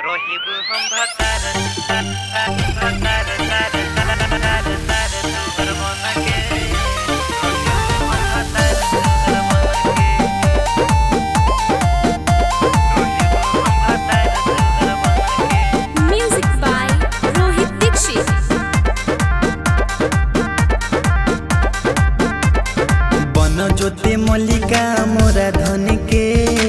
रोहिब हम भतार भतार तुहर मन के Music by Rohit Dixit. बन जोते मल्लिका मोरा धन के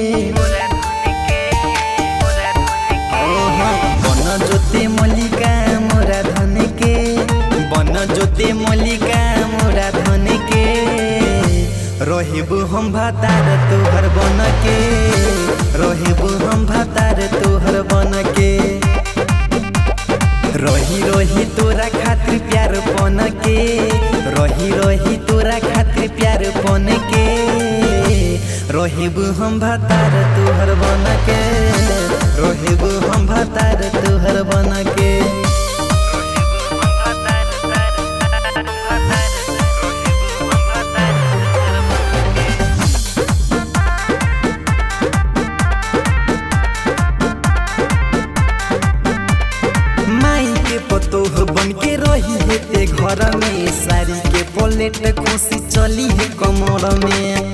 बन जोते मल्लिका मोरा धन के बन जोते मल्लिका मोरा धन के रोहिब हम भतार तुहर बन के रोहिब हम भतार तुहर बन के रही रही तोरा खातिर प्यार पन के रही रही तोरा खातिर प्यार पन के रोहिब हम भतार तुहर बन के रोहिब हम भतार तुहर बन के पतोह बन के रही है ते घर में साड़ी के पलेट खुशी चली है कमर में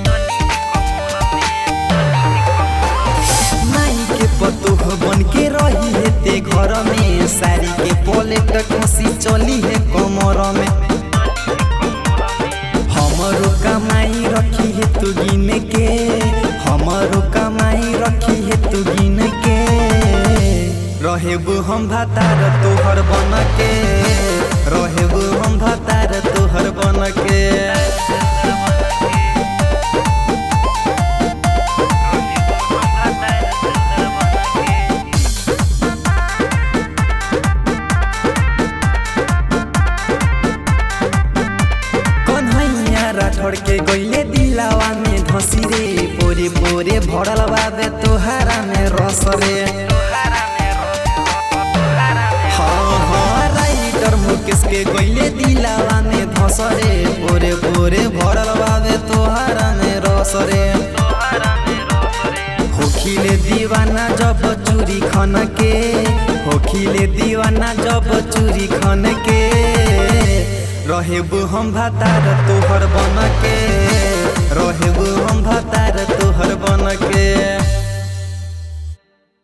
माई के पतोह बन के रही है ते घर में साड़ी के पलेट खुशी चली है कमर में हमारो कमाई रखी है तू गिन के हमारो कमाई रखी है तू गिन के रहेब हम भतार तोहर बन के रहेब हम भतार तोहर बन के कन्हैया राठौड़ के गइले दिलावा में धसी रे पोरे पोरे भरल बाबे तोहारा में रस रे मुकेश के गइले दिलावा में धसरे पोरे पोरे भरल बाबे तोहारा में रसरे होखिले दीवाना जब चूरी खन के होखिले दीवाना जब चूरी खन के रहेब हम भतार तोहर बन के रहेब हम भतार तोहर बन के।